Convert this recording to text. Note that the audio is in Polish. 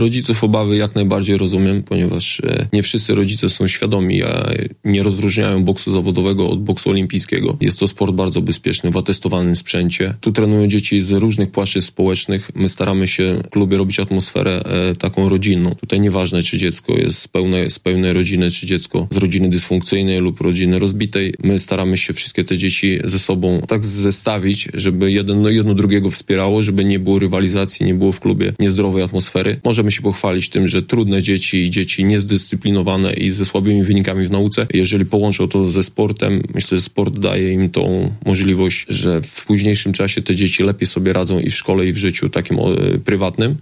Rodziców obawy jak najbardziej rozumiem, ponieważ nie wszyscy rodzice są świadomi, a nie rozróżniają boksu zawodowego od boksu olimpijskiego. Jest to sport bardzo bezpieczny, w atestowanym sprzęcie. Tu trenują dzieci z różnych płaszczyzn społecznych. My staramy się w klubie robić atmosferę taką rodzinną. Tutaj nieważne, czy dziecko jest z pełnej rodziny, czy dziecko z rodziny dysfunkcyjnej lub rodziny rozbitej. My staramy się wszystkie te dzieci ze sobą tak zestawić, żeby jedno drugiego wspierało, żeby nie było rywalizacji, nie było w klubie niezdrowej atmosfery. Możemy się pochwalić tym, że trudne dzieci i dzieci niezdyscyplinowane i ze słabymi wynikami w nauce, jeżeli połączą to ze sportem, myślę, że sport daje im tą możliwość, że w późniejszym czasie te dzieci lepiej sobie radzą i w szkole, i w życiu takim prywatnym.